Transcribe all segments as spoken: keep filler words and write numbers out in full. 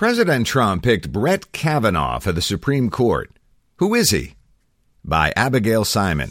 President Trump picked Brett Kavanaugh for the Supreme Court. Who is he? By Abigail Simon.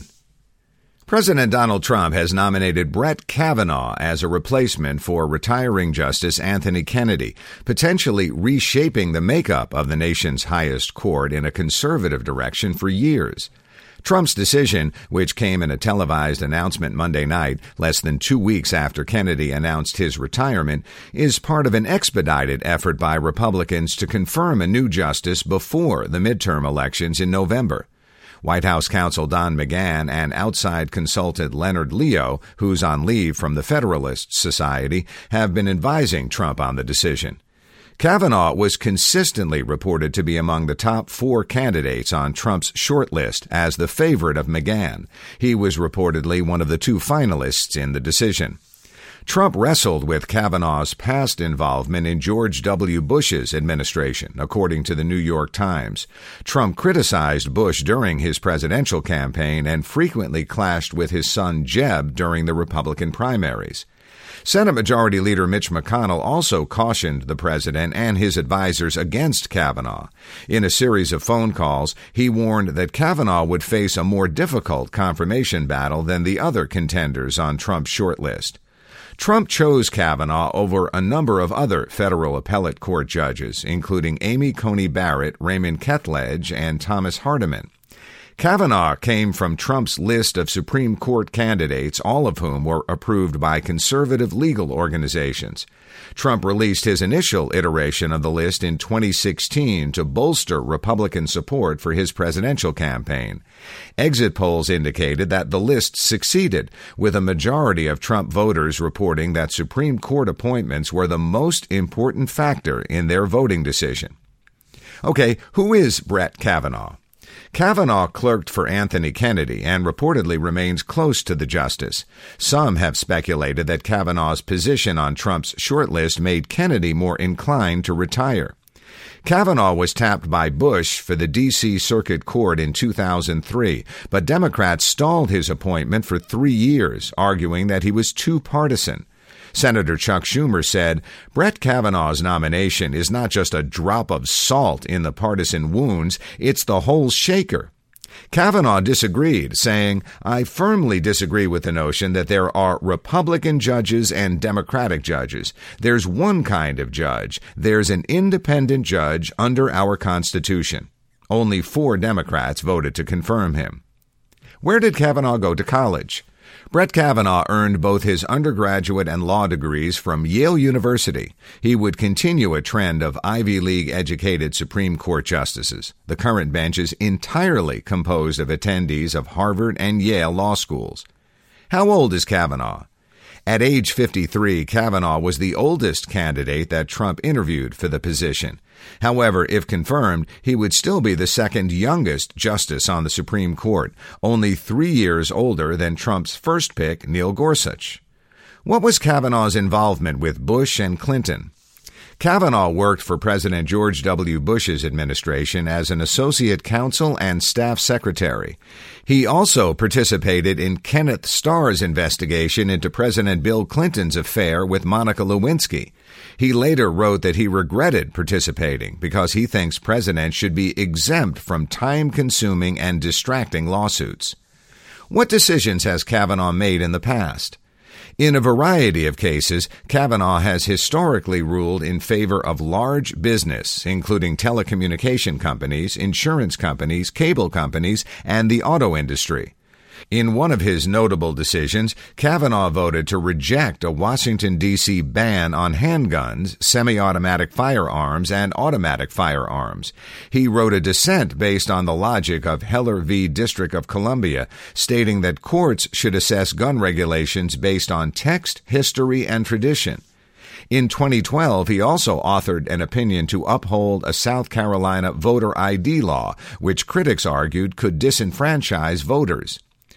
President Donald Trump has nominated Brett Kavanaugh as a replacement for retiring Justice Anthony Kennedy, potentially reshaping the makeup of the nation's highest court in a conservative direction for years. Trump's decision, which came in a televised announcement Monday night, less than two weeks after Kennedy announced his retirement, is part of an expedited effort by Republicans to confirm a new justice before the midterm elections in November. White House counsel Don McGahn and outside consultant Leonard Leo, who's on leave from the Federalist Society, have been advising Trump on the decision. Kavanaugh was consistently reported to be among the top four candidates on Trump's shortlist as the favorite of McGahn. He was reportedly one of the two finalists in the decision. Trump wrestled with Kavanaugh's past involvement in George W. Bush's administration, according to the New York Times. Trump criticized Bush during his presidential campaign and frequently clashed with his son Jeb during the Republican primaries. Senate Majority Leader Mitch McConnell also cautioned the president and his advisers against Kavanaugh. In a series of phone calls, he warned that Kavanaugh would face a more difficult confirmation battle than the other contenders on Trump's shortlist. Trump chose Kavanaugh over a number of other federal appellate court judges, including Amy Coney Barrett, Raymond Ketledge, and Thomas Hardiman. Kavanaugh came from Trump's list of Supreme Court candidates, all of whom were approved by conservative legal organizations. Trump released his initial iteration of the list in twenty sixteen to bolster Republican support for his presidential campaign. Exit polls indicated that the list succeeded, with a majority of Trump voters reporting that Supreme Court appointments were the most important factor in their voting decision. Okay, who is Brett Kavanaugh? Kavanaugh clerked for Anthony Kennedy and reportedly remains close to the justice. Some have speculated that Kavanaugh's position on Trump's shortlist made Kennedy more inclined to retire. Kavanaugh was tapped by Bush for the D C Circuit Court in two thousand three, but Democrats stalled his appointment for three years, arguing that he was too partisan. Senator Chuck Schumer said, Brett Kavanaugh's nomination is not just a drop of salt in the partisan wounds, it's the whole shaker. Kavanaugh disagreed, saying, I firmly disagree with the notion that there are Republican judges and Democratic judges. There's one kind of judge. There's an independent judge under our Constitution. Only four Democrats voted to confirm him. Where did Kavanaugh go to college? Brett Kavanaugh earned both his undergraduate and law degrees from Yale University. He would continue a trend of Ivy League-educated Supreme Court justices. The current bench is entirely composed of attendees of Harvard and Yale law schools. How old is Kavanaugh? At age fifty-three, Kavanaugh was the oldest candidate that Trump interviewed for the position. However, if confirmed, he would still be the second youngest justice on the Supreme Court, only three years older than Trump's first pick, Neil Gorsuch. What was Kavanaugh's involvement with Bush and Clinton? Kavanaugh worked for President George W. Bush's administration as an associate counsel and staff secretary. He also participated in Kenneth Starr's investigation into President Bill Clinton's affair with Monica Lewinsky. He later wrote that he regretted participating because he thinks presidents should be exempt from time-consuming and distracting lawsuits. What decisions has Kavanaugh made in the past? In a variety of cases, Kavanaugh has historically ruled in favor of large business, including telecommunication companies, insurance companies, cable companies, and the auto industry. In one of his notable decisions, Kavanaugh voted to reject a Washington, D C ban on handguns, semi-automatic firearms, and automatic firearms. He wrote a dissent based on the logic of Heller v. District of Columbia, stating that courts should assess gun regulations based on text, history, and tradition. In twenty twelve, he also authored an opinion to uphold a South Carolina voter I D law, which critics argued could disenfranchise voters.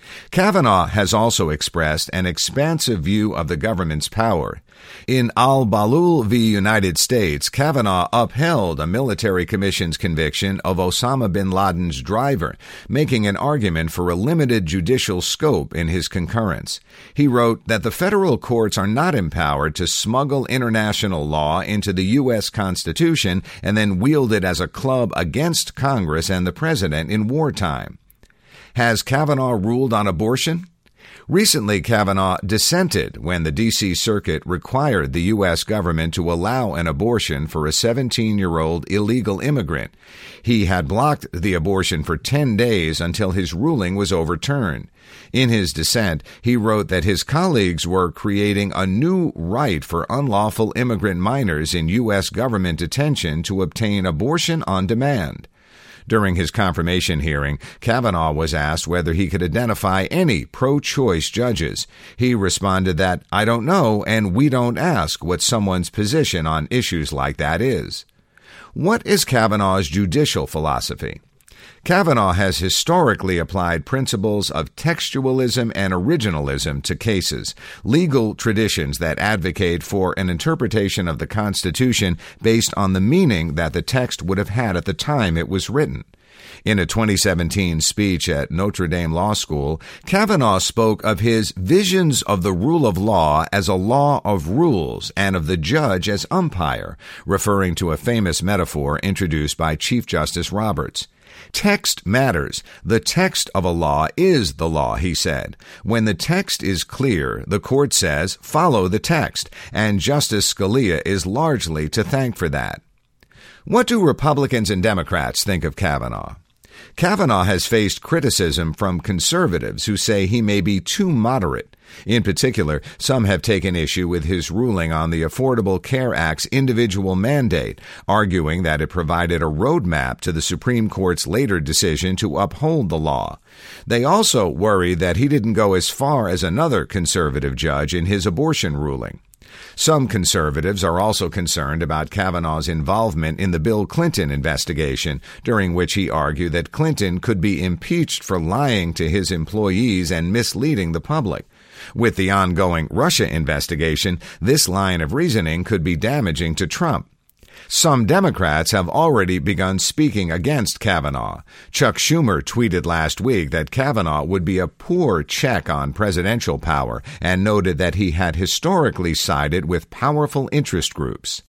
Kavanaugh has also expressed an expansive view of the government's power. In Al-Balul v. United States, Kavanaugh upheld a military commission's conviction of Osama bin Laden's driver, making an argument for a limited judicial scope in his concurrence. He wrote that the federal courts are not empowered to smuggle international law into the U S Constitution and then wield it as a club against Congress and the president in wartime. Has Kavanaugh ruled on abortion? Recently, Kavanaugh dissented when the D C Circuit required the U S government to allow an abortion for a seventeen-year-old illegal immigrant. He had blocked the abortion for ten days until his ruling was overturned. In his dissent, he wrote that his colleagues were creating a new right for unlawful immigrant minors in U S government detention to obtain abortion on demand. During his confirmation hearing, Kavanaugh was asked whether he could identify any pro-choice judges. He responded that, "I don't know, and we don't ask what someone's position on issues like that is." What is Kavanaugh's judicial philosophy? Kavanaugh has historically applied principles of textualism and originalism to cases, legal traditions that advocate for an interpretation of the Constitution based on the meaning that the text would have had at the time it was written. In a twenty seventeen speech at Notre Dame Law School, Kavanaugh spoke of his visions of the rule of law as a law of rules and of the judge as umpire, referring to a famous metaphor introduced by Chief Justice Roberts. Text matters. The text of a law is the law, he said. When the text is clear, the court says, follow the text, and Justice Scalia is largely to thank for that. What do Republicans and Democrats think of Kavanaugh? Kavanaugh has faced criticism from conservatives who say he may be too moderate. In particular, some have taken issue with his ruling on the Affordable Care Act's individual mandate, arguing that it provided a roadmap to the Supreme Court's later decision to uphold the law. They also worry that he didn't go as far as another conservative judge in his abortion ruling. Some conservatives are also concerned about Kavanaugh's involvement in the Bill Clinton investigation, during which he argued that Clinton could be impeached for lying to his employees and misleading the public. With the ongoing Russia investigation, this line of reasoning could be damaging to Trump. Some Democrats have already begun speaking against Kavanaugh. Chuck Schumer tweeted last week that Kavanaugh would be a poor check on presidential power and noted that he had historically sided with powerful interest groups.